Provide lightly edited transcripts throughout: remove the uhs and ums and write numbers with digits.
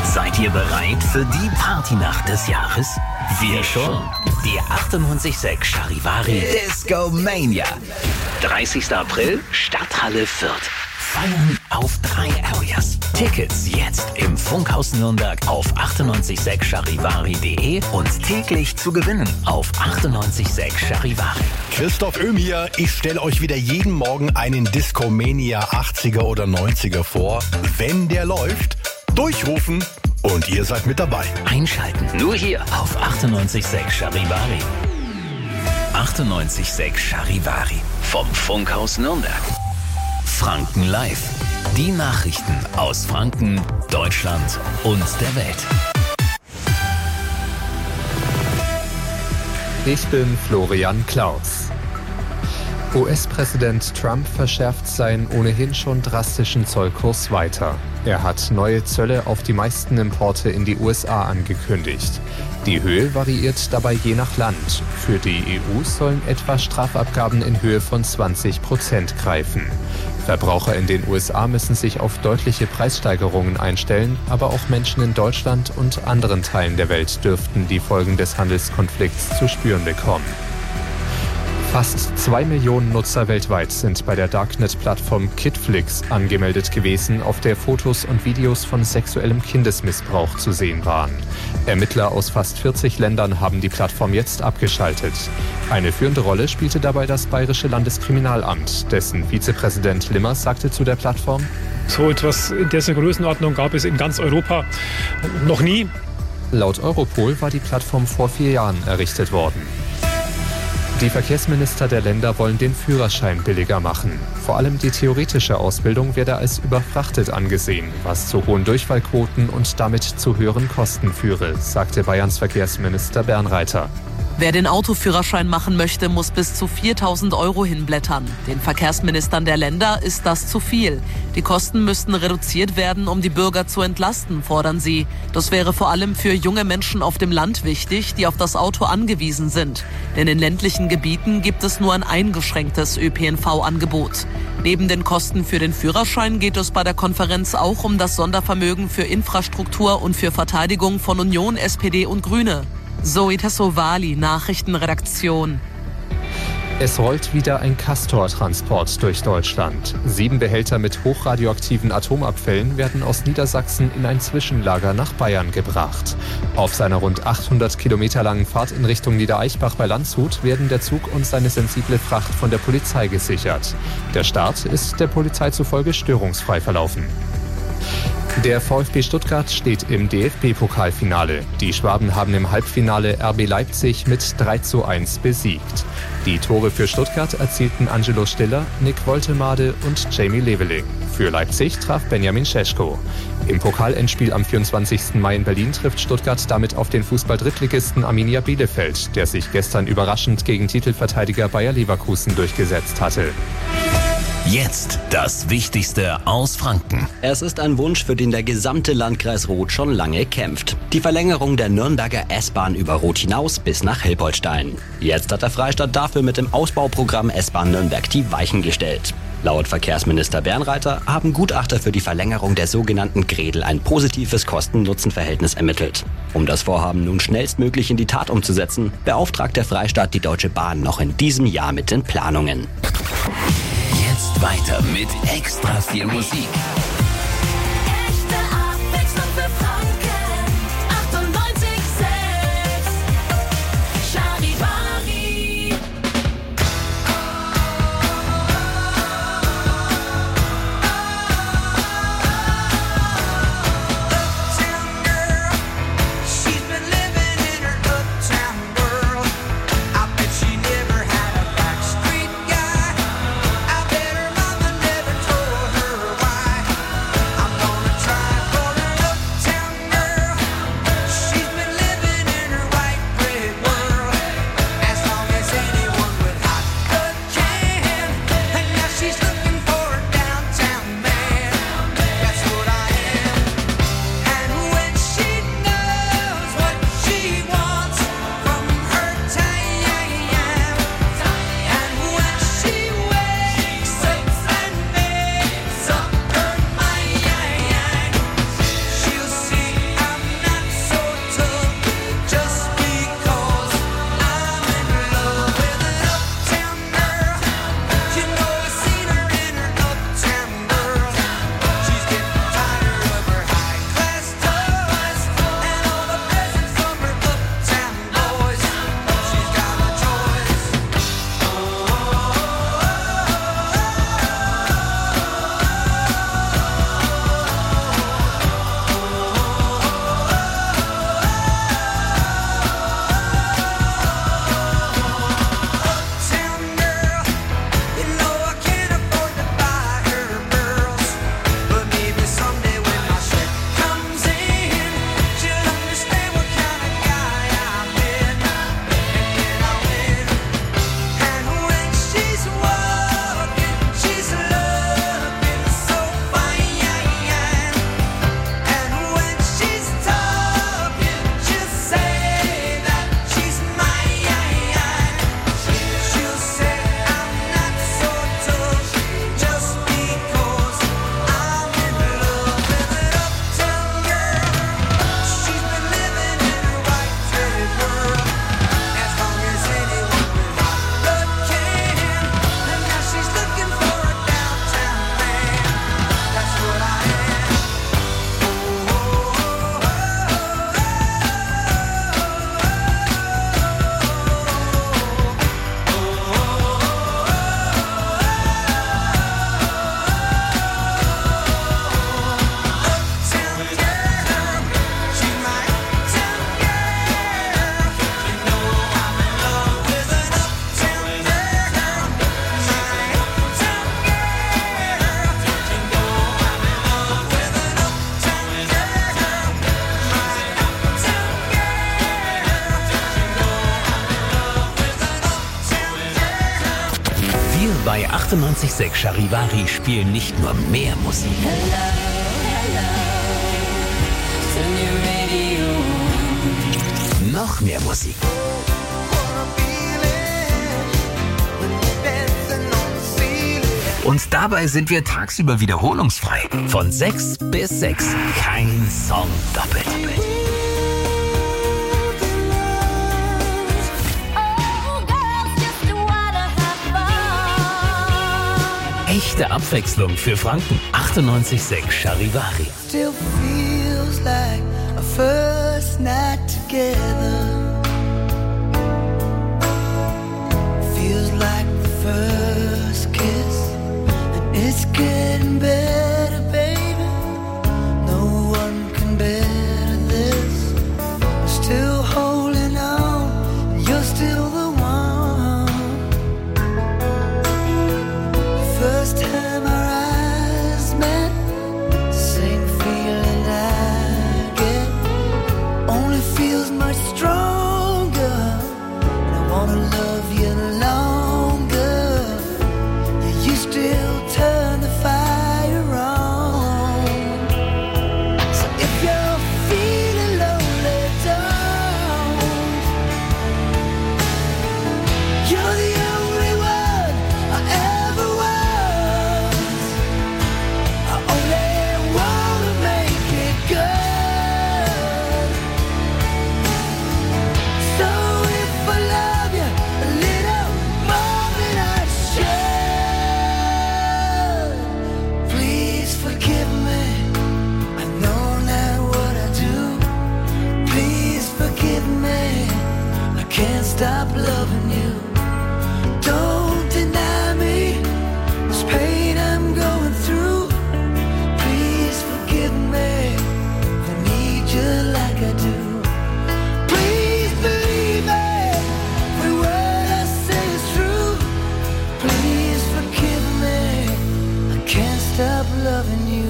Seid ihr bereit für die Partynacht des Jahres? Wir schon. Die 98.6 Charivari Disco Mania. 30. April, Stadthalle Fürth. Feiern auf 3 Areas. Tickets jetzt im Funkhaus Nürnberg auf 986charivari.de und täglich zu gewinnen auf 98.6 Christoph Öhm hier. Ich stelle euch wieder jeden Morgen einen Discomania 80er oder 90er vor. Wenn der läuft, durchrufen und ihr seid mit dabei. Einschalten. Nur hier auf 98.6 Charivari. 98.6 Charivari vom Funkhaus Nürnberg. Franken Live. Die Nachrichten aus Franken, Deutschland und der Welt. Ich bin Florian Klaus. US-Präsident Trump verschärft seinen ohnehin schon drastischen Zollkurs weiter. Er hat neue Zölle auf die meisten Importe in die USA angekündigt. Die Höhe variiert dabei je nach Land. Für die EU sollen etwa Strafabgaben in Höhe von 20% greifen. Verbraucher in den USA müssen sich auf deutliche Preissteigerungen einstellen, aber auch Menschen in Deutschland und anderen Teilen der Welt dürften die Folgen des Handelskonflikts zu spüren bekommen. Fast 2 Millionen Nutzer weltweit sind bei der Darknet-Plattform Kidflix angemeldet gewesen, auf der Fotos und Videos von sexuellem Kindesmissbrauch zu sehen waren. Ermittler aus fast 40 Ländern haben die Plattform jetzt abgeschaltet. Eine führende Rolle spielte dabei das Bayerische Landeskriminalamt. Dessen Vizepräsident Limmers sagte zu der Plattform: So etwas in dieser Größenordnung gab es in ganz Europa noch nie. Laut Europol war die Plattform vor 4 Jahren errichtet worden. Die Verkehrsminister der Länder wollen den Führerschein billiger machen. Vor allem die theoretische Ausbildung werde als überfrachtet angesehen, was zu hohen Durchfallquoten und damit zu höheren Kosten führe, sagte Bayerns Verkehrsminister Bernreiter. Wer den Autoführerschein machen möchte, muss bis zu 4.000 € hinblättern. Den Verkehrsministern der Länder ist das zu viel. Die Kosten müssten reduziert werden, um die Bürger zu entlasten, fordern sie. Das wäre vor allem für junge Menschen auf dem Land wichtig, die auf das Auto angewiesen sind. Denn in ländlichen Gebieten gibt es nur ein eingeschränktes ÖPNV-Angebot. Neben den Kosten für den Führerschein geht es bei der Konferenz auch um das Sondervermögen für Infrastruktur und für Verteidigung von Union, SPD und Grüne. Zoe Tassovali, Nachrichtenredaktion. Es rollt wieder ein Castor-Transport durch Deutschland. 7 Behälter mit hochradioaktiven Atomabfällen werden aus Niedersachsen in ein Zwischenlager nach Bayern gebracht. Auf seiner rund 800 Kilometer langen Fahrt in Richtung Niedereichbach bei Landshut werden der Zug und seine sensible Fracht von der Polizei gesichert. Der Start ist der Polizei zufolge störungsfrei verlaufen. Der VfB Stuttgart steht im DFB-Pokalfinale. Die Schwaben haben im Halbfinale RB Leipzig mit 3:1 besiegt. Die Tore für Stuttgart erzielten Angelo Stiller, Nick Woltemade und Jamie Leveling. Für Leipzig traf Benjamin Šeško. Im Pokalendspiel am 24. Mai in Berlin trifft Stuttgart damit auf den Fußball-Drittligisten Arminia Bielefeld, der sich gestern überraschend gegen Titelverteidiger Bayer Leverkusen durchgesetzt hatte. Jetzt das Wichtigste aus Franken. Es ist ein Wunsch, für den der gesamte Landkreis Roth schon lange kämpft. Die Verlängerung der Nürnberger S-Bahn über Roth hinaus bis nach Hilpoltstein. Jetzt hat der Freistaat dafür mit dem Ausbauprogramm S-Bahn Nürnberg die Weichen gestellt. Laut Verkehrsminister Bernreiter haben Gutachter für die Verlängerung der sogenannten Gredel ein positives Kosten-Nutzen-Verhältnis ermittelt. Um das Vorhaben nun schnellstmöglich in die Tat umzusetzen, beauftragt der Freistaat die Deutsche Bahn noch in diesem Jahr mit den Planungen. Jetzt weiter mit extra viel Musik. Echte Abwechslung für Franken. 98.6 Charivari. Bei 98.6 Charivari spielen nicht nur mehr Musik. Noch mehr Musik. Und dabei sind wir tagsüber wiederholungsfrei. Von 6 bis 6. Kein Song doppelt. Echte Abwechslung für Franken. 98.6 Charivari. Still feels like a first night together. Feels like the first kiss. And it's getting better, baby. No one can better this. I'm still holding on. You're still the one. First time our eyes met, same feeling I get, only feels much stronger. And I wanna love you longer. Yeah, you still turn the fire on. So if you're feeling lonely, don't. You're the only one I ever was. I only wanna make it good. So if I love you a little more than I should, please forgive me. I know not what I do. Please forgive me. I can't stop loving you. Don't deny me this pain I'm going through. Please forgive me. I need you like I do. Please believe me. Every word I say is true. Please forgive me. I can't stop loving you.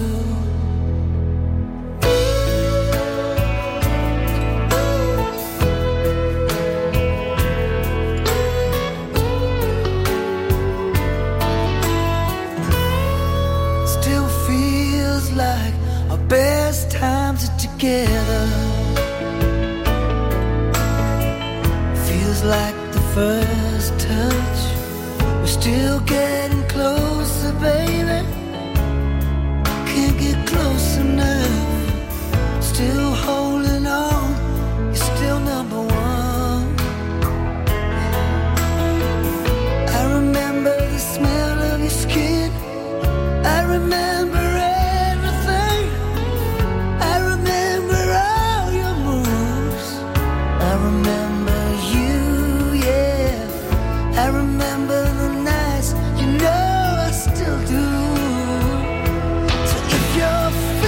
Still feels like our best times are together. Feels like the first touch. We're still getting closer, baby. Can't get close enough. Still holding on. You're still number one. I remember the smell of your skin. I remember everything. I remember all your moves. I remember you, yeah. I remember the nights, you know I still do. So if you're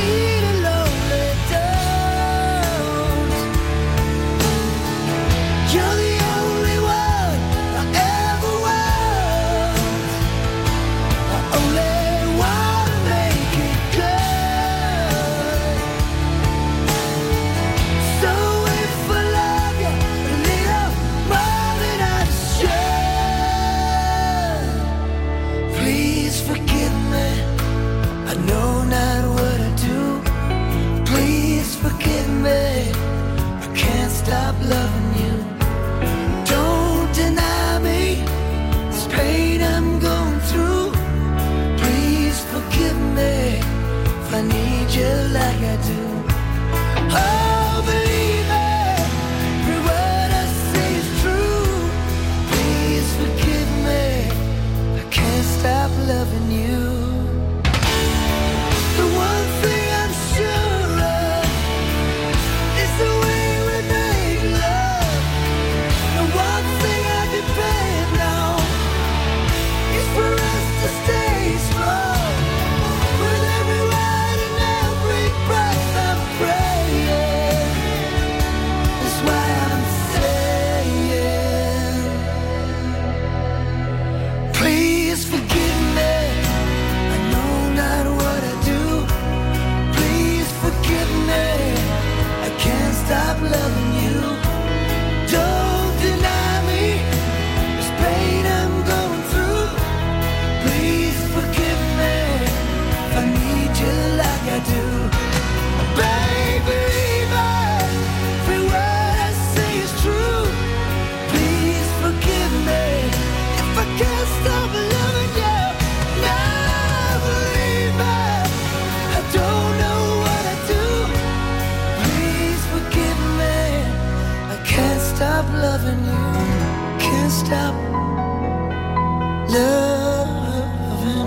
loving you. Can't stop loving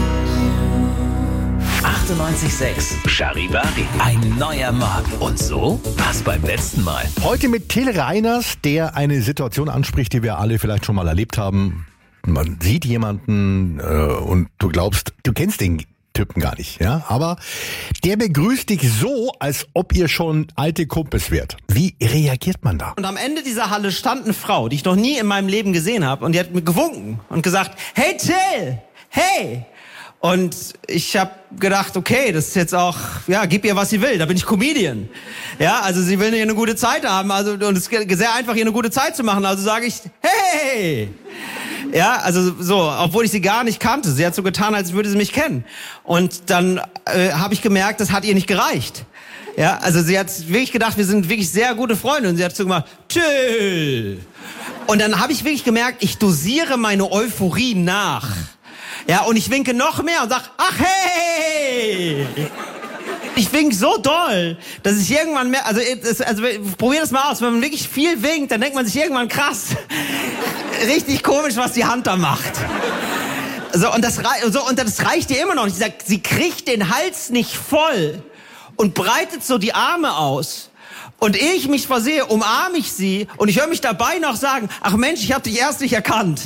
you. 98.6 Charivari. Ein neuer Morgen. Und so war's beim letzten Mal. Heute mit Till Reiners, der eine Situation anspricht, die wir alle vielleicht schon mal erlebt haben. Man sieht jemanden und du glaubst, du kennst den Typen gar nicht, ja? Aber der begrüßt dich so, als ob ihr schon alte Kumpels wärt. Wie reagiert man da? Und am Ende dieser Halle stand eine Frau, die ich noch nie in meinem Leben gesehen habe, und die hat mir gewunken und gesagt, hey Till, hey! Und ich habe gedacht, okay, das ist jetzt auch, ja, gib ihr, was sie will, da bin ich Comedian. Ja, also sie will hier eine gute Zeit haben, also, und es ist sehr einfach, hier eine gute Zeit zu machen, also sage ich, hey! Ja, also so, obwohl ich sie gar nicht kannte. Sie hat so getan, als würde sie mich kennen. Und dann habe ich gemerkt, das hat ihr nicht gereicht. Ja, also sie hat wirklich gedacht, wir sind wirklich sehr gute Freunde. Und sie hat so gemacht, Till. Und dann habe ich wirklich gemerkt, ich dosiere meine Euphorie nach. Ja, und ich winke noch mehr und sag, ach hey! Ich wink so doll, dass ich irgendwann mehr, also probier das mal aus, wenn man wirklich viel winkt, dann denkt man sich irgendwann krass, richtig komisch, was die Hand da macht. So, und das reicht ihr immer noch nicht. Sie kriegt den Hals nicht voll und breitet so die Arme aus. Und ehe ich mich versehe, umarme ich sie und ich höre mich dabei noch sagen, ach Mensch, ich habe dich erst nicht erkannt.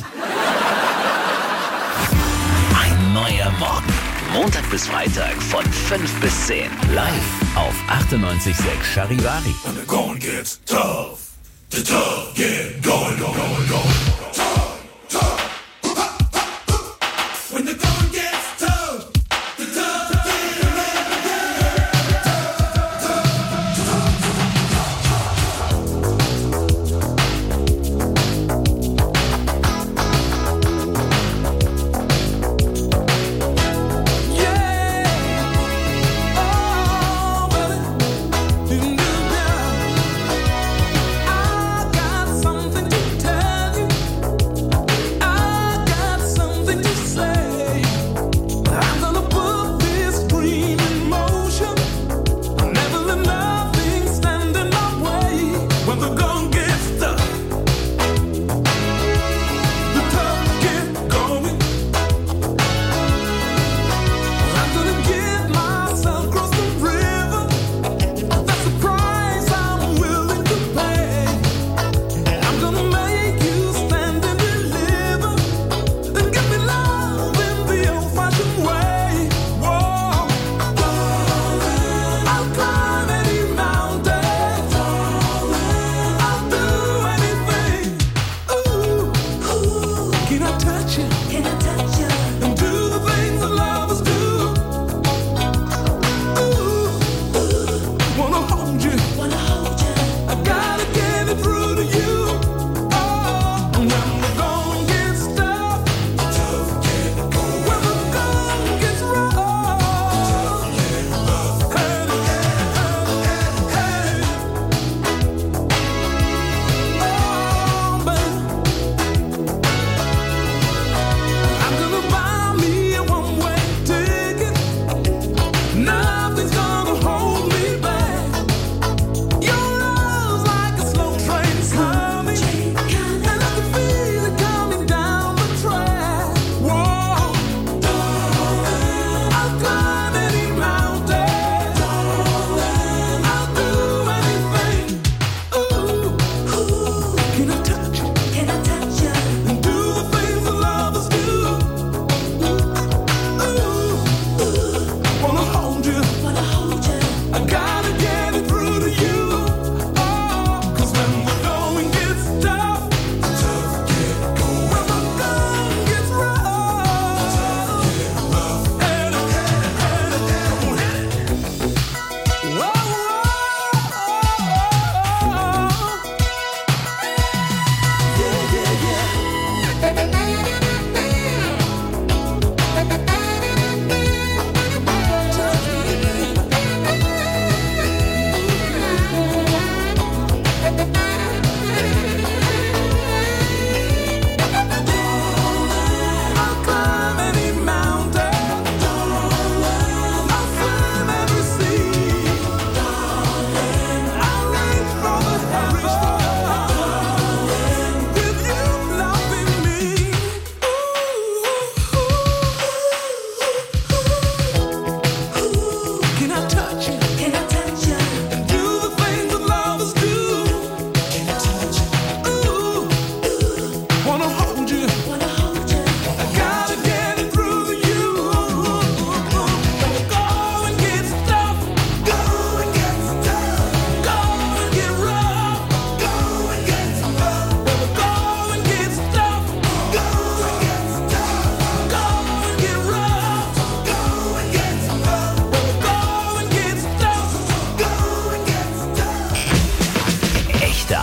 Ein neuer Morgen. Montag bis Freitag von 5 bis 10. Live auf 98.6 Charivari. When the going gets tough, the tough get going, going, going. Tough, tough. When the going gets tough, the tough get I got something to tell you.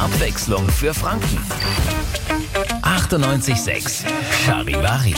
Abwechslung für Franken. 98,6 Charivari.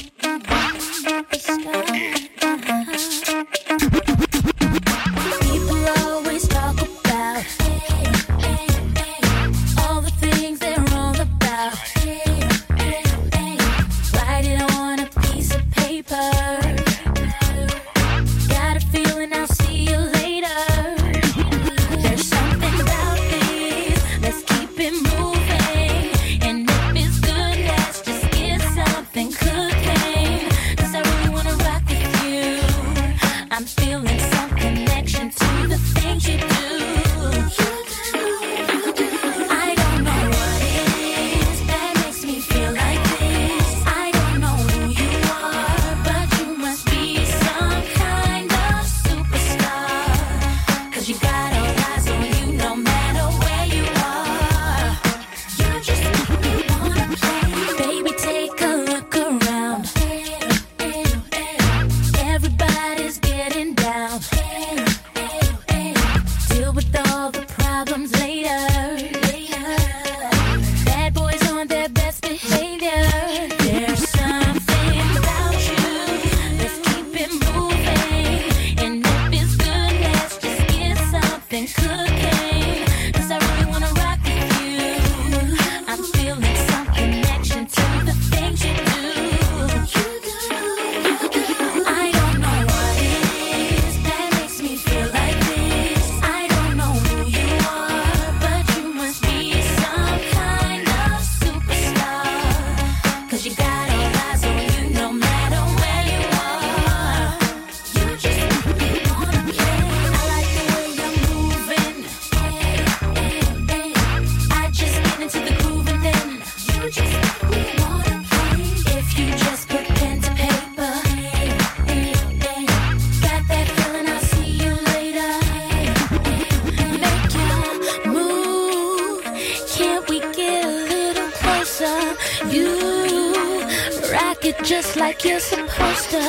Just like you're supposed to.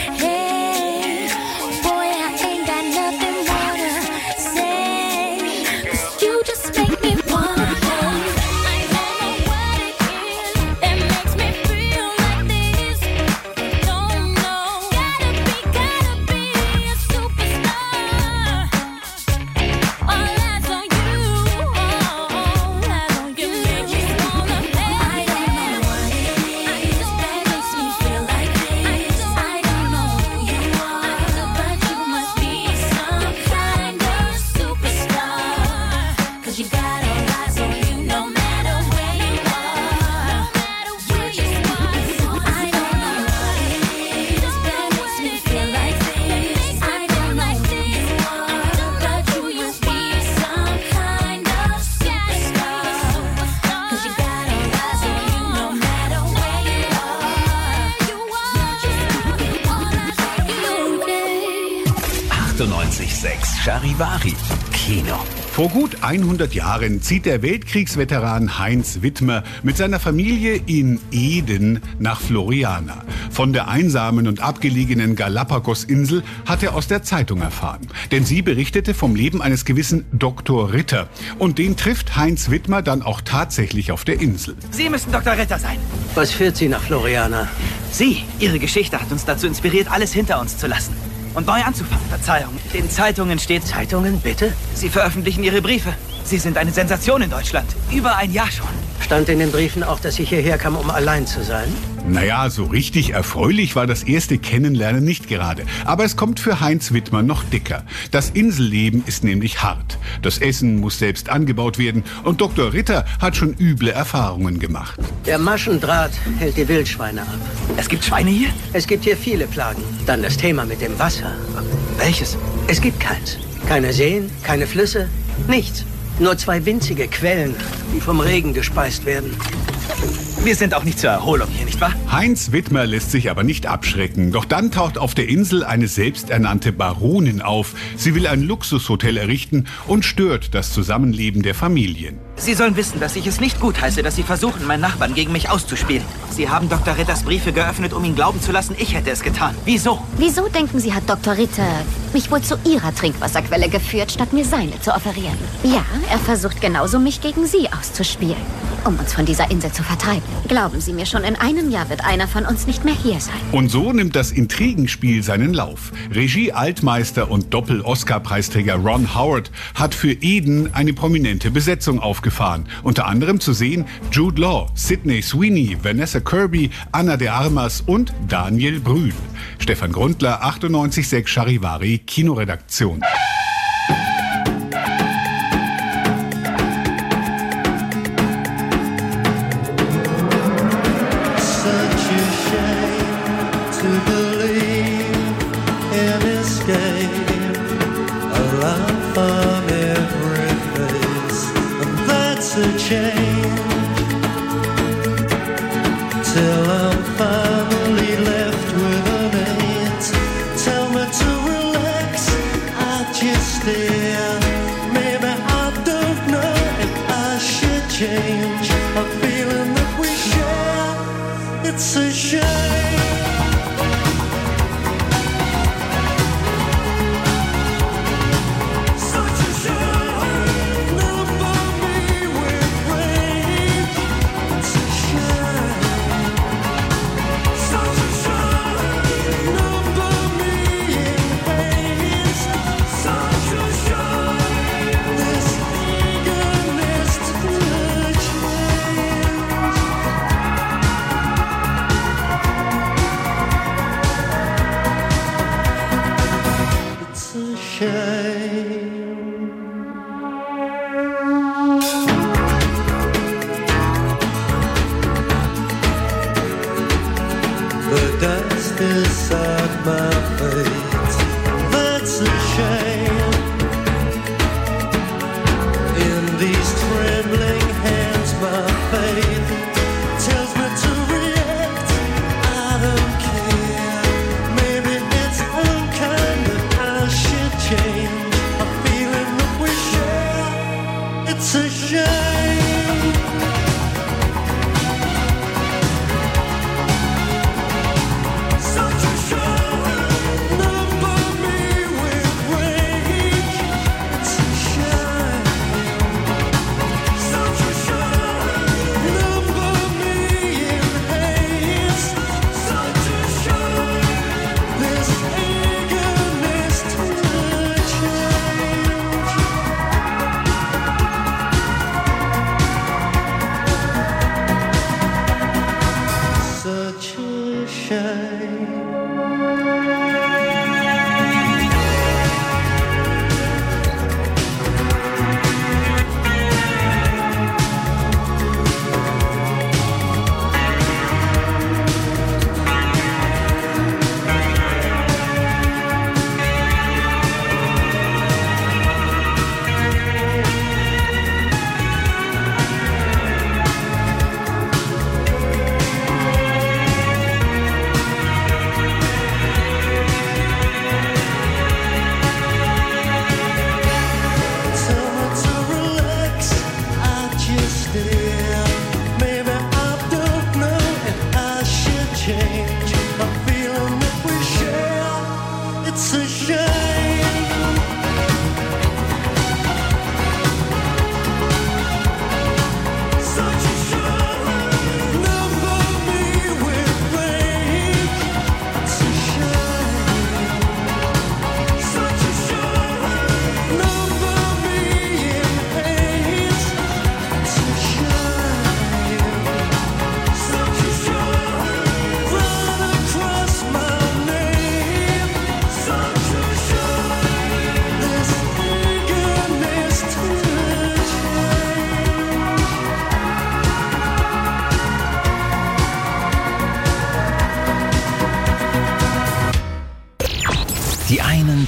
Hey, boy, I ain't got nothing more to say. 'Cause you just make me wanna play. I don't know what it is that makes me feel like this. Don't know. Gotta be a superstar. All eyes on you. All eyes on you. Make me wanna play. I don't know what it is that makes me feel like this. I don't know who you are, but you must be some kind of superstar. 'Cause you got all eyes on you no matter where you are. You just want some. I don't know what it is that makes me feel like this. I don't know who you are, but you must be some kind of superstar. 'Cause you got all eyes on you no matter where you are. You just want all eyes on you. 98,6 Charivari. Kino. Vor gut 100 Jahren zieht der Weltkriegsveteran Heinz Wittmer mit seiner Familie in Eden nach Floriana. Von der einsamen und abgelegenen Galapagos-Insel hat er aus der Zeitung erfahren. Denn sie berichtete vom Leben eines gewissen Dr. Ritter. Und den trifft Heinz Wittmer dann auch tatsächlich auf der Insel. Sie müssen Dr. Ritter sein. Was führt Sie nach Floriana? Sie, Ihre Geschichte hat uns dazu inspiriert, alles hinter uns zu lassen. Und neu anzufangen. Verzeihung, in Zeitungen steht... Zeitungen, bitte? Sie veröffentlichen Ihre Briefe. Sie sind eine Sensation in Deutschland. Über ein Jahr schon. Stand in den Briefen auch, dass ich hierher kam, um allein zu sein? Naja, so richtig erfreulich war das erste Kennenlernen nicht gerade. Aber es kommt für Heinz Wittmer noch dicker. Das Inselleben ist nämlich hart. Das Essen muss selbst angebaut werden und Dr. Ritter hat schon üble Erfahrungen gemacht. Der Maschendraht hält die Wildschweine ab. Es gibt Schweine hier? Es gibt hier viele Plagen. Dann das Thema mit dem Wasser. Welches? Es gibt keins. Keine Seen, keine Flüsse, nichts. Nur 2 winzige Quellen, die vom Regen gespeist werden. Wir sind auch nicht zur Erholung hier, nicht wahr? Heinz Widmer lässt sich aber nicht abschrecken. Doch dann taucht auf der Insel eine selbsternannte Baronin auf. Sie will ein Luxushotel errichten und stört das Zusammenleben der Familien. Sie sollen wissen, dass ich es nicht gutheiße, dass Sie versuchen, meinen Nachbarn gegen mich auszuspielen. Sie haben Dr. Ritters Briefe geöffnet, um ihn glauben zu lassen, ich hätte es getan. Wieso? Wieso denken Sie, hat Dr. Ritter mich wohl zu Ihrer Trinkwasserquelle geführt, statt mir seine zu offerieren? Ja, er versucht genauso, mich gegen Sie auszuspielen, um uns von dieser Insel zu vertreiben. Glauben Sie mir, schon in einem Jahr wird einer von uns nicht mehr hier sein. Und so nimmt das Intrigenspiel seinen Lauf. Regie-Altmeister und Doppel-Oscar-Preisträger Ron Howard hat für Eden eine prominente Besetzung aufgefahren. Unter anderem zu sehen Jude Law, Sydney Sweeney, Vanessa Kirby, Ana de Armas und Daniel Brühl. Stefan Grundler, 98.6 Charivari, Kinoredaktion. Till I'm finally left with an eight. Tell me to relax, I just stare. Maybe I don't know if I should change a feeling that we share. It's a shame. The dust inside my face, that's a shame. In these trembling hands, my faith tells me to react. I don't care. Maybe it's unkind that I should change a feeling that we share. It's a shame.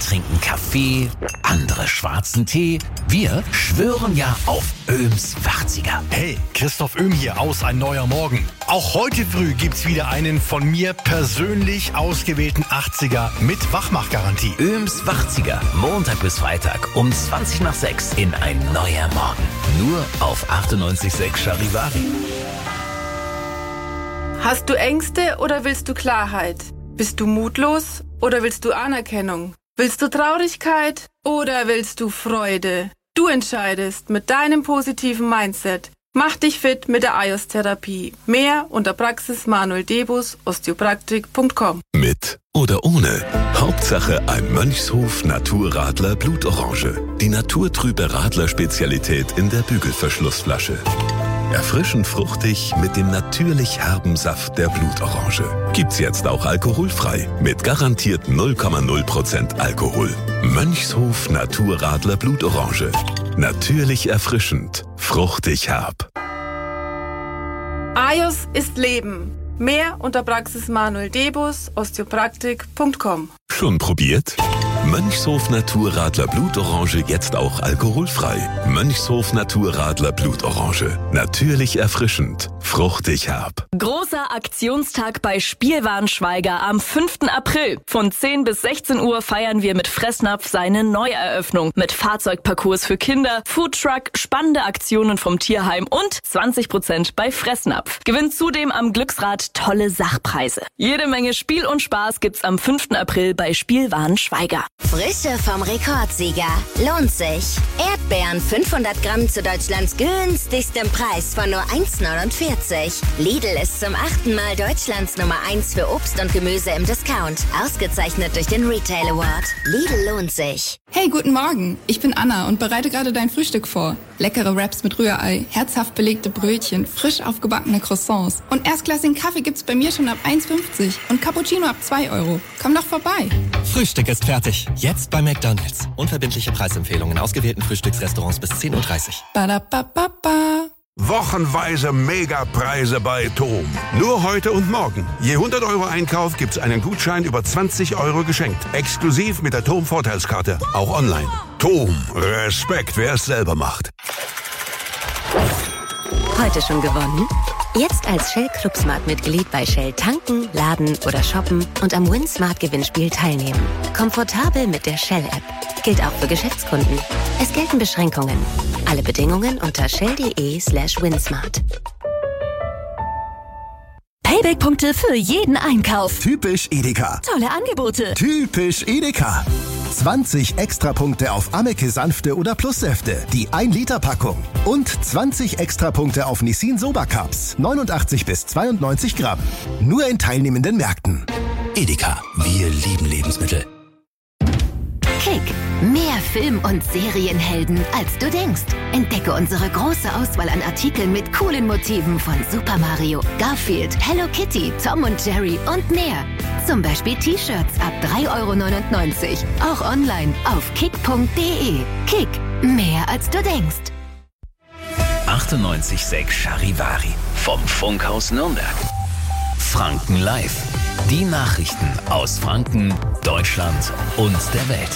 trinken Kaffee, andere schwarzen Tee. Wir schwören ja auf Öhms 80er. Hey, Christoph Öhm hier aus Ein neuer Morgen. Auch heute früh gibt's wieder einen von mir persönlich ausgewählten 80er mit Wachmachgarantie. Öhms 80er, Montag bis Freitag um 6:20 in Ein neuer Morgen. Nur auf 98.6 Charivari. Hast du Ängste oder willst du Klarheit? Bist du mutlos oder willst du Anerkennung? Willst du Traurigkeit oder willst du Freude? Du entscheidest mit deinem positiven Mindset. Mach dich fit mit der IOS-Therapie. Mehr unter Praxis Manuel Debus, osteopraktik.com. Mit oder ohne. Hauptsache ein Mönchshof Naturradler Blutorange. Die naturtrübe Radler-Spezialität in der Bügelverschlussflasche. Erfrischend fruchtig mit dem natürlich herben Saft der Blutorange. Gibt's jetzt auch alkoholfrei mit garantiert 0,0% Alkohol. Mönchshof Naturradler Blutorange. Natürlich erfrischend, fruchtig herb. IOS ist Leben. Mehr unter Praxis Manuel Debus, osteopraktik.com. Schon probiert? Mönchshof Naturradler Blutorange jetzt auch alkoholfrei. Mönchshof Naturradler Blutorange. Natürlich erfrischend, fruchtig herb. Großer Aktionstag bei Spielwarenschweiger am 5. April. Von 10 bis 16 Uhr feiern wir mit Fressnapf seine Neueröffnung. Mit Fahrzeugparcours für Kinder, Foodtruck, spannende Aktionen vom Tierheim und 20% bei Fressnapf. Gewinnt zudem am Glücksrad tolle Sachpreise. Jede Menge Spiel und Spaß gibt's am 5. April bei Spielwarenschweiger. Frische vom Rekordsieger. Lohnt sich. Erdbeeren 500 Gramm zu Deutschlands günstigstem Preis von nur 1,49. Lidl ist zum 8. Mal Deutschlands Nummer 1 für Obst und Gemüse im Discount. Ausgezeichnet durch den Retail Award. Lidl lohnt sich. Hey, guten Morgen. Ich bin Anna und bereite gerade dein Frühstück vor. Leckere Wraps mit Rührei, herzhaft belegte Brötchen, frisch aufgebackene Croissants. Und erstklassigen Kaffee gibt's bei mir schon ab 1,50 und Cappuccino ab 2 €. Komm doch vorbei. Frühstück ist fertig. Jetzt bei McDonald's. Unverbindliche Preisempfehlungen in ausgewählten Frühstücksrestaurants bis 10:30 Uhr. Badabababa. Wochenweise Megapreise bei TOM. Nur heute und morgen. Je 100 € Einkauf gibt's einen Gutschein über 20 € geschenkt. Exklusiv mit der TOM Vorteilskarte. Auch online. TOM. Respekt, wer es selber macht. Heute schon gewonnen? Jetzt als Shell Club Smart Mitglied bei Shell tanken, laden oder shoppen und am Win Smart Gewinnspiel teilnehmen. Komfortabel mit der Shell App. Gilt auch für Geschäftskunden. Es gelten Beschränkungen. Alle Bedingungen unter shell.de/winsmart. Payback-Punkte für jeden Einkauf. Typisch Edeka. Tolle Angebote. Typisch Edeka. 20 Extrapunkte auf Ameke Sanfte oder Plussäfte, die 1-Liter-Packung. Und 20 Extrapunkte auf Nissin Soba Cups, 89 bis 92 Gramm. Nur in teilnehmenden Märkten. Edeka, wir lieben Lebensmittel. Kick. Mehr Film- und Serienhelden, als du denkst. Entdecke unsere große Auswahl an Artikeln mit coolen Motiven von Super Mario, Garfield, Hello Kitty, Tom und Jerry und mehr. Zum Beispiel T-Shirts ab 3,99 €. Auch online auf kick.de. Kick. Mehr als du denkst. 98.6 Charivari. Vom Funkhaus Nürnberg. Franken Live. Die Nachrichten aus Franken, Deutschland und der Welt.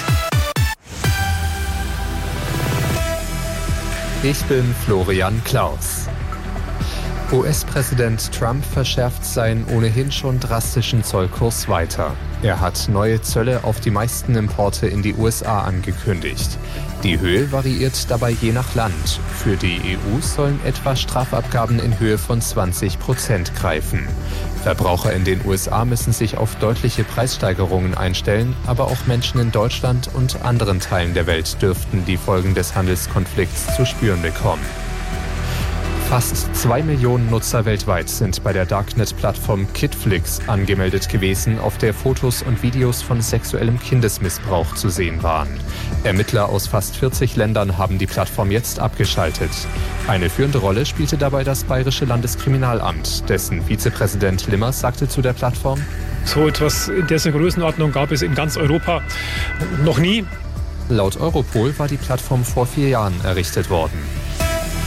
Ich bin Florian Klaus. US-Präsident Trump verschärft seinen ohnehin schon drastischen Zollkurs weiter. Er hat neue Zölle auf die meisten Importe in die USA angekündigt. Die Höhe variiert dabei je nach Land. Für die EU sollen etwa Strafabgaben in Höhe von 20% greifen. Verbraucher in den USA müssen sich auf deutliche Preissteigerungen einstellen, aber auch Menschen in Deutschland und anderen Teilen der Welt dürften die Folgen des Handelskonflikts zu spüren bekommen. Fast 2 Millionen Nutzer weltweit sind bei der Darknet-Plattform Kidflix angemeldet gewesen, auf der Fotos und Videos von sexuellem Kindesmissbrauch zu sehen waren. Ermittler aus fast 40 Ländern haben die Plattform jetzt abgeschaltet. Eine führende Rolle spielte dabei das Bayerische Landeskriminalamt. Dessen Vizepräsident Limmers sagte zu der Plattform: So etwas in dieser Größenordnung gab es in ganz Europa noch nie. Laut Europol war die Plattform vor 4 Jahren errichtet worden.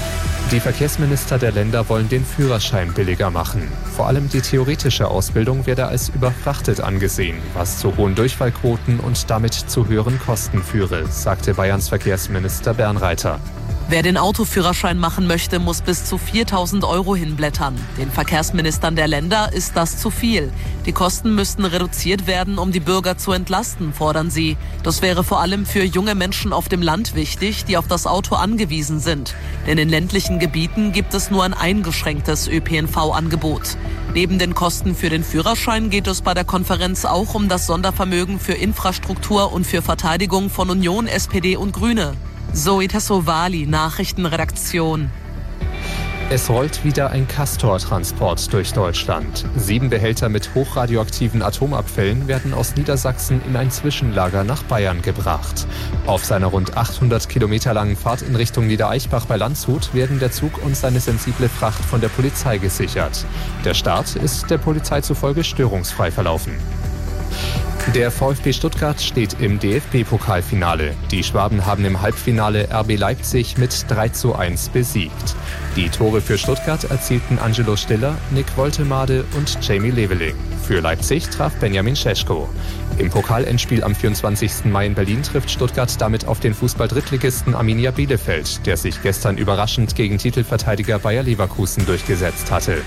Die Verkehrsminister der Länder wollen den Führerschein billiger machen. Vor allem die theoretische Ausbildung werde als überfrachtet angesehen, was zu hohen Durchfallquoten und damit zu höheren Kosten führe, sagte Bayerns Verkehrsminister Bernreiter. Wer den Autoführerschein machen möchte, muss bis zu 4.000 € hinblättern. Den Verkehrsministern der Länder ist das zu viel. Die Kosten müssten reduziert werden, um die Bürger zu entlasten, fordern sie. Das wäre vor allem für junge Menschen auf dem Land wichtig, die auf das Auto angewiesen sind. Denn in ländlichen Gebieten gibt es nur ein eingeschränktes ÖPNV-Angebot. Neben den Kosten für den Führerschein geht es bei der Konferenz auch um das Sondervermögen für Infrastruktur und für Verteidigung von Union, SPD und Grüne. Zoe Tassovali, Nachrichtenredaktion. Es rollt wieder ein Castor-Transport durch Deutschland. 7 Behälter mit hochradioaktiven Atomabfällen werden aus Niedersachsen in ein Zwischenlager nach Bayern gebracht. Auf seiner rund 800 Kilometer langen Fahrt in Richtung Niedereichbach bei Landshut werden der Zug und seine sensible Fracht von der Polizei gesichert. Der Start ist der Polizei zufolge störungsfrei verlaufen. Der VfB Stuttgart steht im DFB-Pokalfinale. Die Schwaben haben im Halbfinale RB Leipzig mit 3:1 besiegt. Die Tore für Stuttgart erzielten Angelo Stiller, Nick Woltemade und Jamie Leveling. Für Leipzig traf Benjamin Šeško. Im Pokalendspiel am 24. Mai in Berlin trifft Stuttgart damit auf den Fußball-Drittligisten Arminia Bielefeld, der sich gestern überraschend gegen Titelverteidiger Bayer Leverkusen durchgesetzt hatte.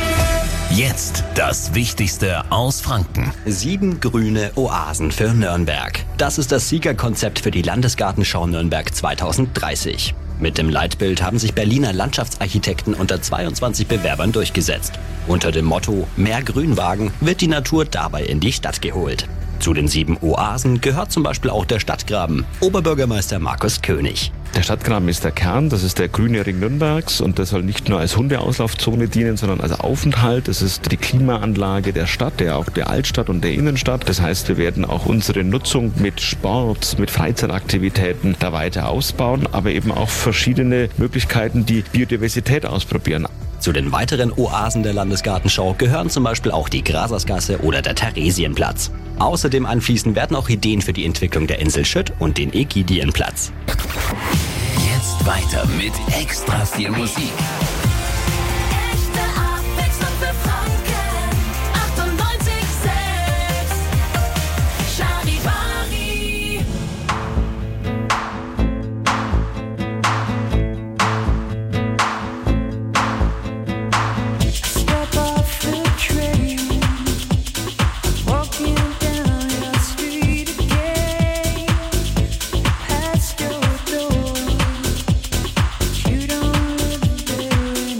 Jetzt das Wichtigste aus Franken. 7 grüne Oasen für Nürnberg. Das ist das Siegerkonzept für die Landesgartenschau Nürnberg 2030. Mit dem Leitbild haben sich Berliner Landschaftsarchitekten unter 22 Bewerbern durchgesetzt. Unter dem Motto "Mehr Grünwagen" wird die Natur dabei in die Stadt geholt. Zu den 7 Oasen gehört zum Beispiel auch der Stadtgraben. Oberbürgermeister Markus König. Der Stadtgraben ist der Kern, das ist der grüne Ring Nürnbergs und das soll nicht nur als Hundeauslaufzone dienen, sondern als Aufenthalt. Das ist die Klimaanlage der Stadt, auch der Altstadt und der Innenstadt. Das heißt, wir werden auch unsere Nutzung mit Sport, mit Freizeitaktivitäten da weiter ausbauen, aber eben auch verschiedene Möglichkeiten, die Biodiversität ausprobieren. Zu den weiteren Oasen der Landesgartenschau gehören zum Beispiel auch die Grasersgasse oder der Theresienplatz. Außerdem anfließen werden auch Ideen für die Entwicklung der Insel Schütt und den Ägidienplatz. Jetzt weiter mit extra viel Musik. Echte Abwechslung für Franken. 98,6 Charivari. Step off the train, walking down your street again, past your door. You don't live there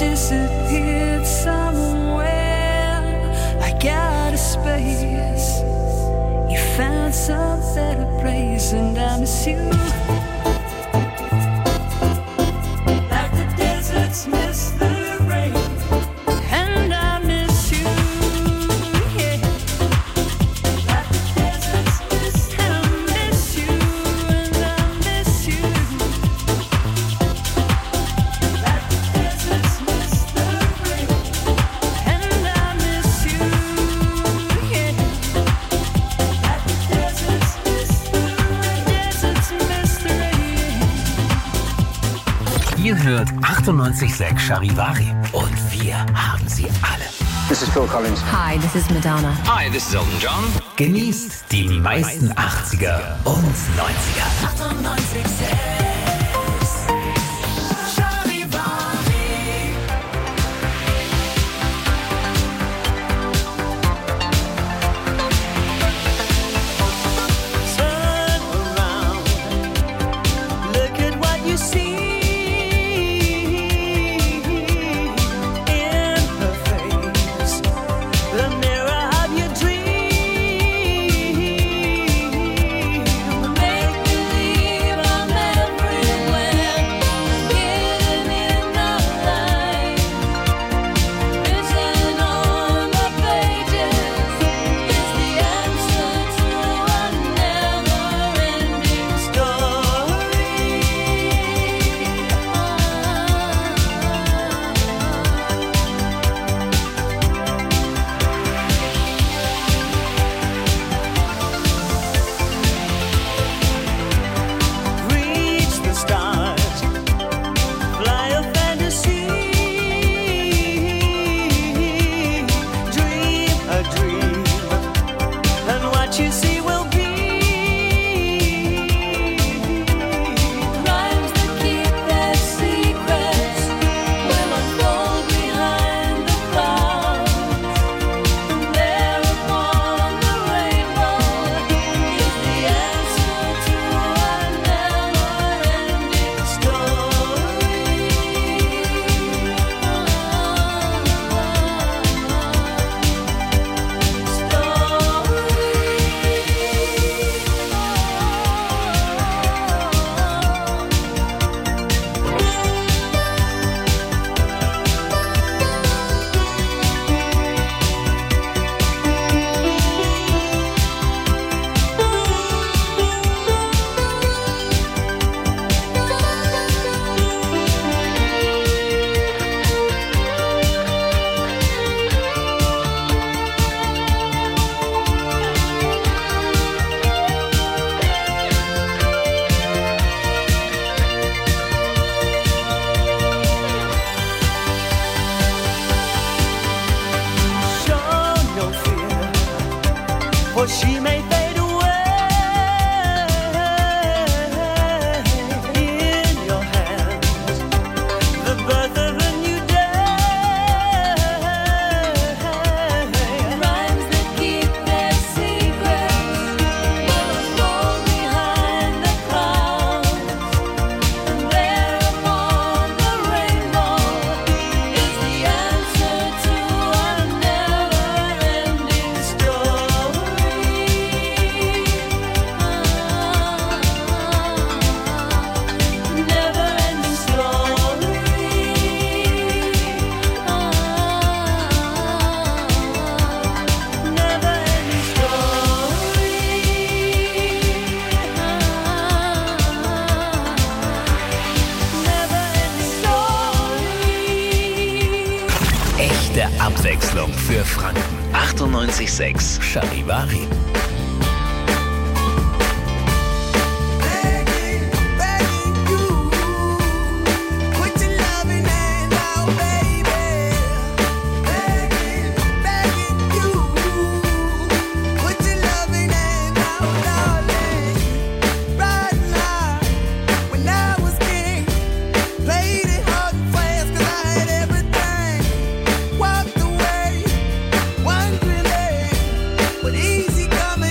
disappeared somewhere like out of space. You found some better place and I miss you. Like the deserts miss the rain. And I miss you, yeah. Like the deserts miss the rain. I miss you and I miss you. Like the deserts miss the rain. And I miss you, yeah. Like the deserts miss the rain. Deserts miss the rain. Ihr hört 98.6 Charivari und wir haben sie alle. This is Phil Collins. Hi, this is Madonna. Hi, this is Elton John. Genießt die meisten 80er und 90er. 98.6 Charivari. Turn around, look at what you see. In her face, the mirror of your dream. Make believe I'm everywhere, hidden in the light. Written on the pages is the answer to a never-ending story. Reach the stars, fly a fantasy, dream a dream, and what you see will be. Rhymes that keep their secrets will unfold behind the clouds. There upon the rainbow is the answer to a never-ending story. Show no fear, for she may fade away. In your hands, the birth of a new day. Rhymes that keep their secrets will unfold behind the clouds. And there upon the rainbow is the answer to a never-ending story. Never-ending story. Never-ending story. Echte Abwechslung für Franken. 98.6 Charivari. Walked away, wondering, but easy come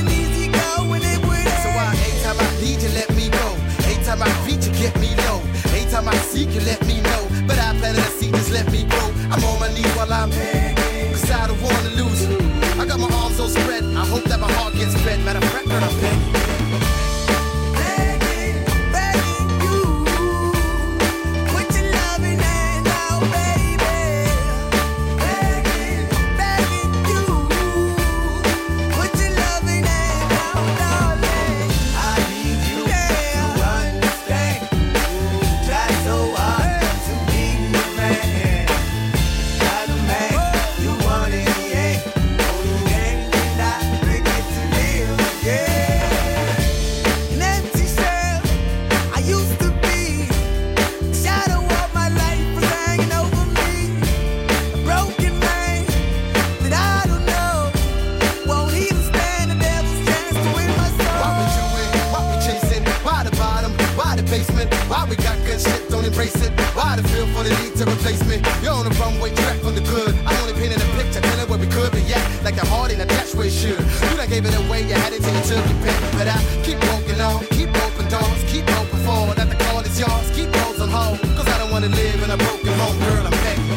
on the runway track for the good. I only painted a picture, telling where we could be at. Like the heart in a dash where it should. You done gave it away, you had it till you took your pick. But I keep walking on, keep open doors, keep open forward. That the call is yours, keep those on hold. Cause I don't wanna live in a broken home, girl, I'm begging.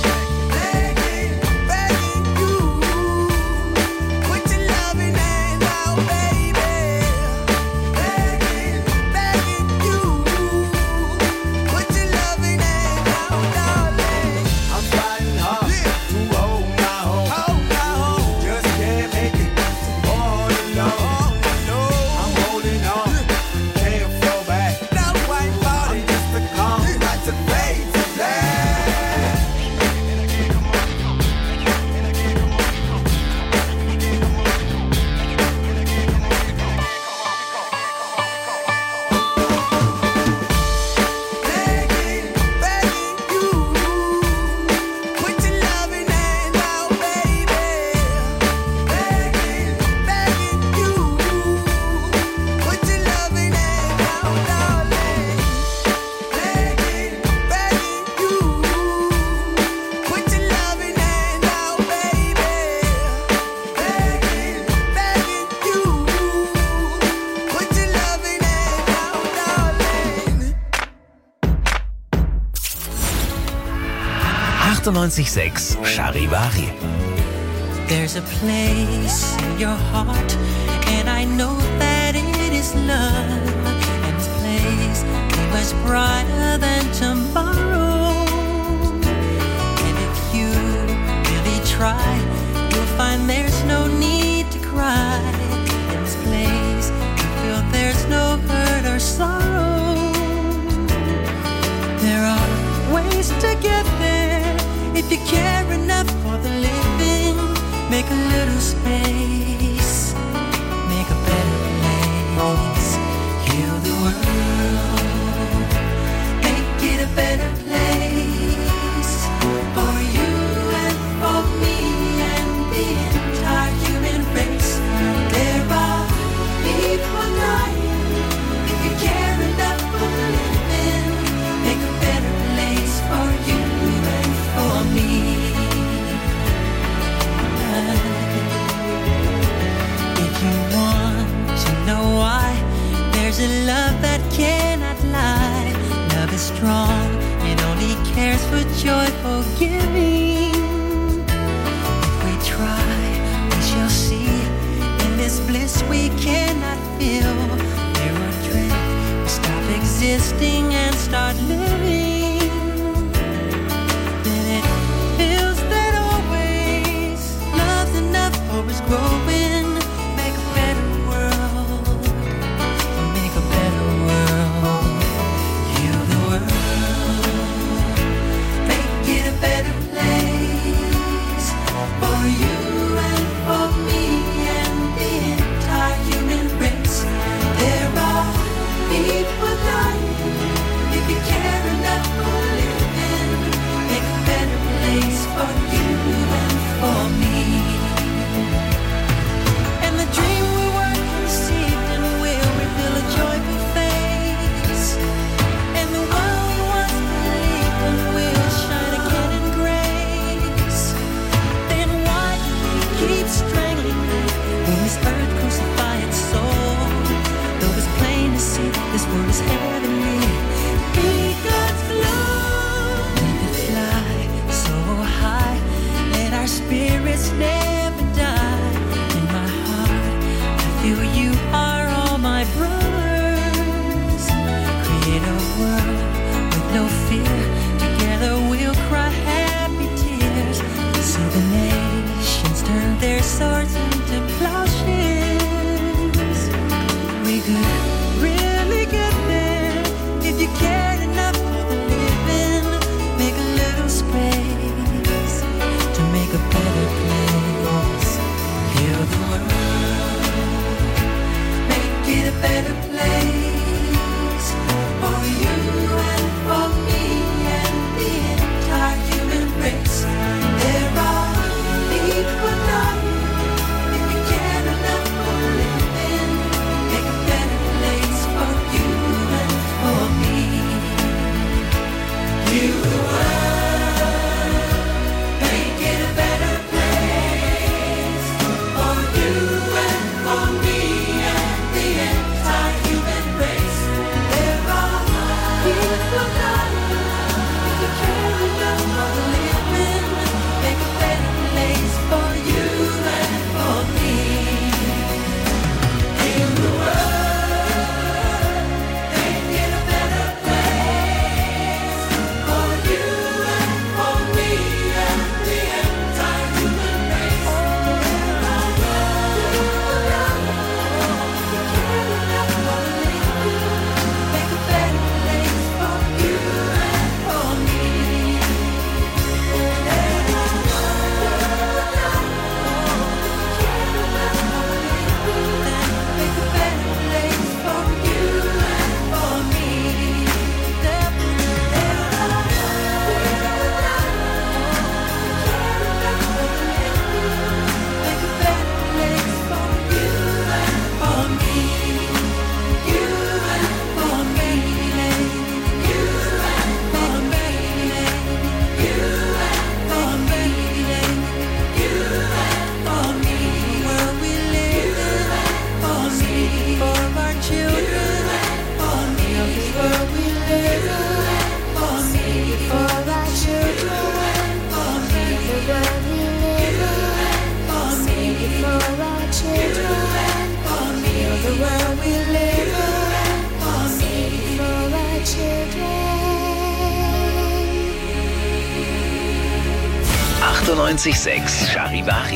Charivari. There's a place in your heart, and I know that it is love. And this place is much brighter than tomorrow. And if you really try, you'll find there's no need to cry. In this place, you feel there's no hurt or sorrow. There are ways to get there. If you care enough for the living, make a little space, make a better place, heal the world, make it a better place, for you and for me and the entire human race. There are people dying. If you care enough for the living, make a better place for you and for me. If you want to know why, there's a love that cannot lie. Love is strong, it only cares for joyful giving. If we try, we shall see. In this bliss we cannot feel. There are dreams, we stop existing and start living. Then it feels that always love's enough for us growing. Make a better world, make a better world, heal the world, make it a better place, for you and for me and the entire human race. There are people dying. If you care enough for living, make a better place for you and for me. And the dream we were conceived in will reveal a joyful face. And the world we once believed in will shine again in grace. Then why do we keep strangling life when this earth crucify its soul? Though it's plain to see this world is heavenly, be God's love. We could fly so high, let our spirits never die. In my heart, I feel you are all my brothers. Create a world with no fear. Together we'll cry happy tears. See the nations turn their swords into plowshares. We could really get there if you cared enough for the living. Make a little space to make a better place. Heal the world, make it a better place, for you and for me and the entire human race. There are people dying. 98.6 Charivari.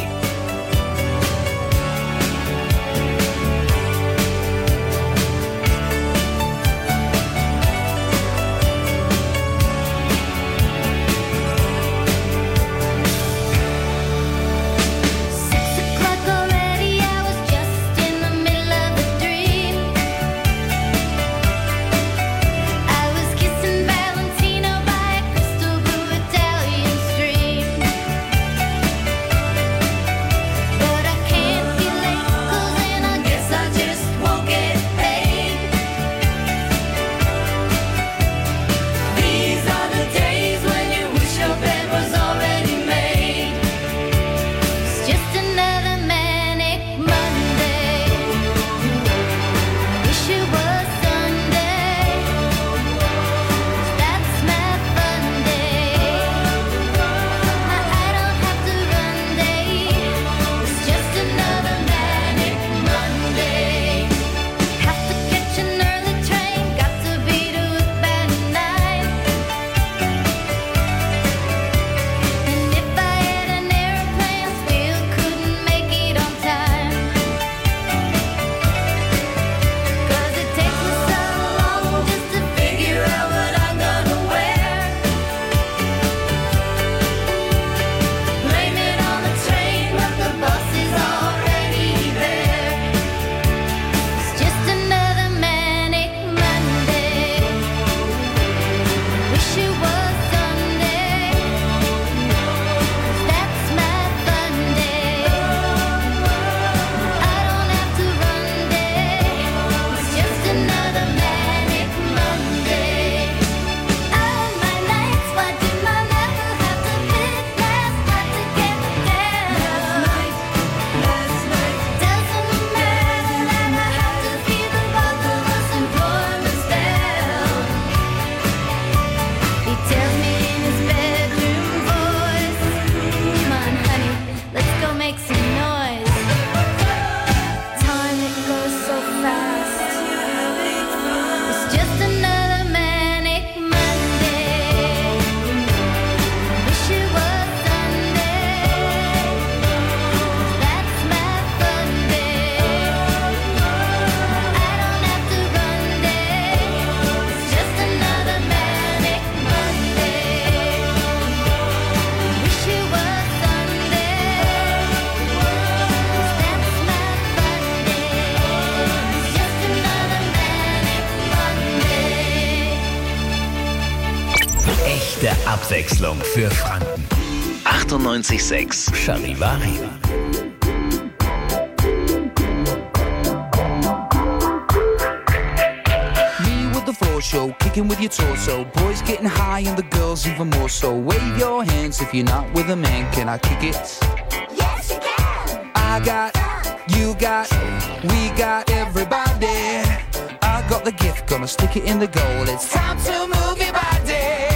Abwechslung für Franken. 98.6 Charivari. Show, kicking with your torso. Boys getting high and the girls even more so. Wave your hands if you're not with a man. Can I kick it? Yes, you can. I got, you got, we got everybody. I got the gift, gonna stick it in the goal. It's time to move your body.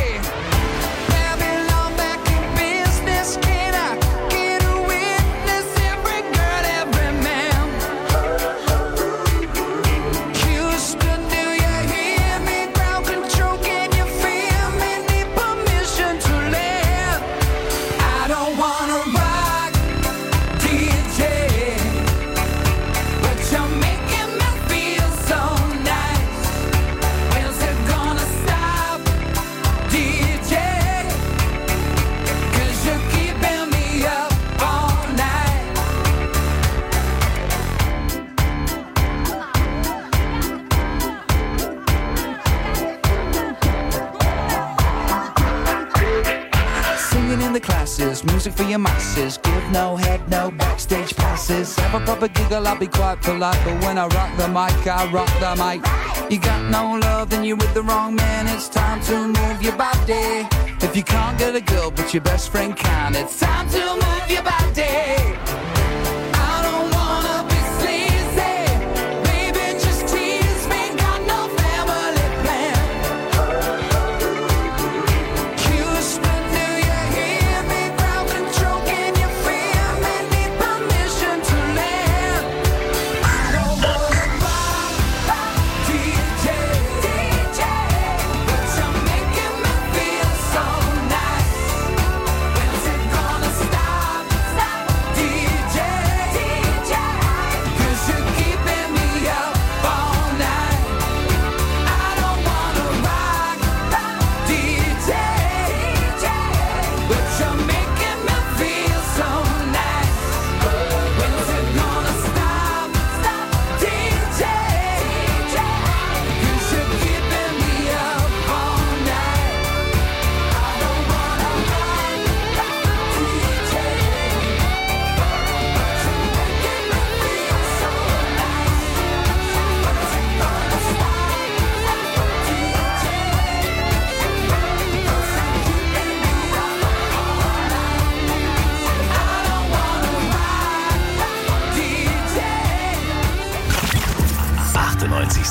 Music for your masses, give no head, no backstage passes. Have a proper giggle, I'll be quite polite, but when I rock the mic, I rock the mic. You got no love, then you're with the wrong man. It's time to move your body. If you can't get a girl, but your best friend can, it's time to move your body. I don't wanna be sleazy, baby, just tease me. Got no family plan. Houston, do you hear me? Crowd control, can you feel me? Need permission to land. I don't wanna rock, DJ, but you're making me feel so nice. When's it gonna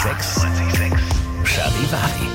Charivari.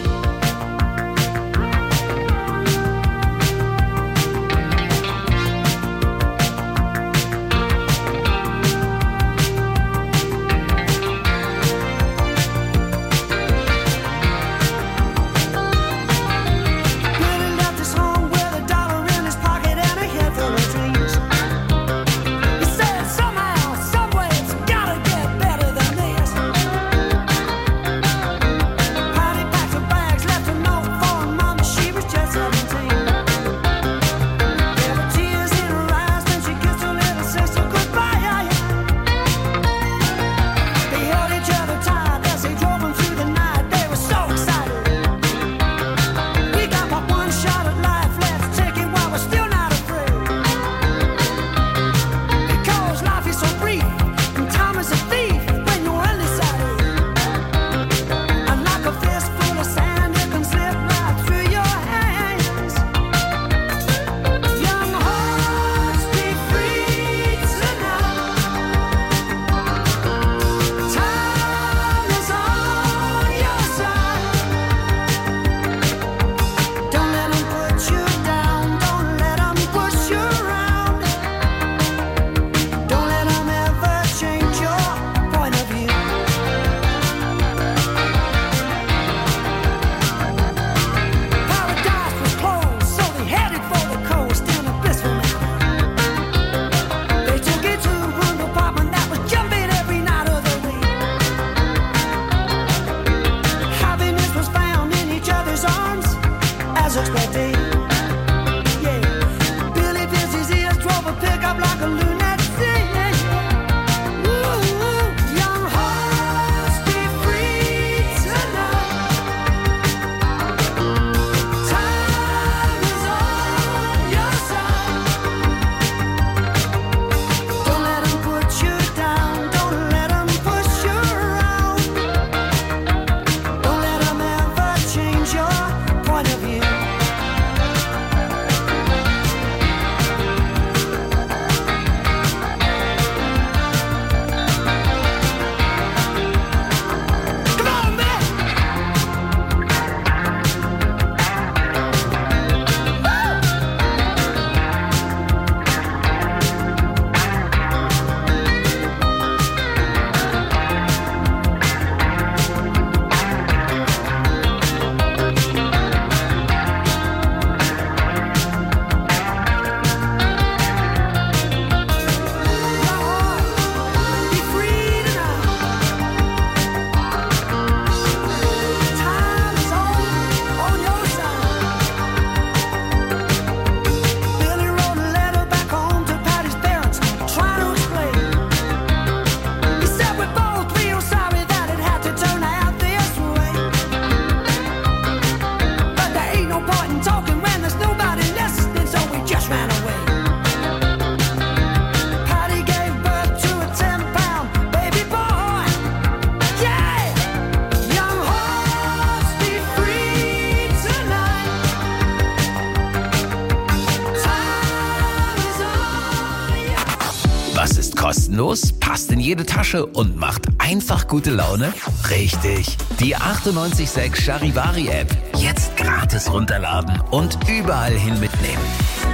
Was ist kostenlos, passt in jede Tasche und macht einfach gute Laune? Richtig, die 98.6 Charivari App. Jetzt gratis runterladen und überall hin mitnehmen.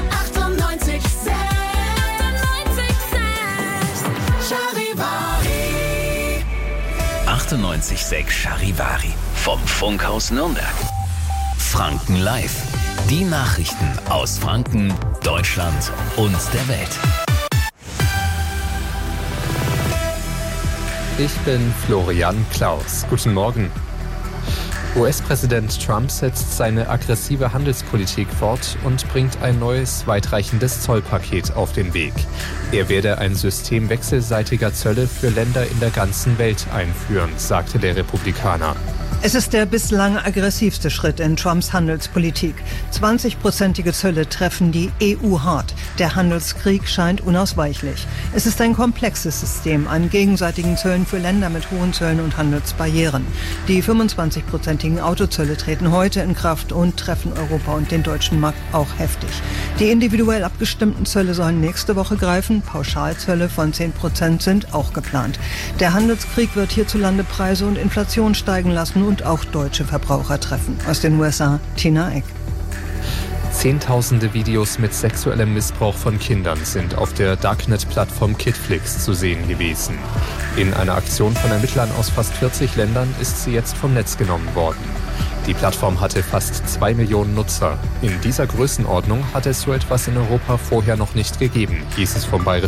98.6 Charivari. 98.6 Charivari vom Funkhaus Nürnberg. Franken Live. Die Nachrichten aus Franken, Deutschland und der Welt. Ich bin Florian Klaus. Guten Morgen. US-Präsident Trump setzt seine aggressive Handelspolitik fort und bringt ein neues, weitreichendes Zollpaket auf den Weg. Er werde ein System wechselseitiger Zölle für Länder in der ganzen Welt einführen, sagte der Republikaner. Es ist der bislang aggressivste Schritt in Trumps Handelspolitik. 20-prozentige Zölle treffen die EU hart. Der Handelskrieg scheint unausweichlich. Es ist ein komplexes System an gegenseitigen Zöllen für Länder mit hohen Zöllen und Handelsbarrieren. Die 25-prozentigen Autozölle treten heute in Kraft und treffen Europa und den deutschen Markt auch heftig. Die individuell abgestimmten Zölle sollen nächste Woche greifen. Pauschalzölle von 10% sind auch geplant. Der Handelskrieg wird hierzulande Preise und Inflation steigen lassen und auch deutsche Verbraucher treffen. Aus den USA, Tina Eck. Zehntausende Videos mit sexuellem Missbrauch von Kindern sind auf der Darknet-Plattform Kidflix zu sehen gewesen. In einer Aktion von Ermittlern aus fast 40 Ländern ist sie jetzt vom Netz genommen worden. Die Plattform hatte fast 2 Millionen Nutzer. In dieser Größenordnung hat es so etwas in Europa vorher noch nicht gegeben, hieß es vom Bayerischen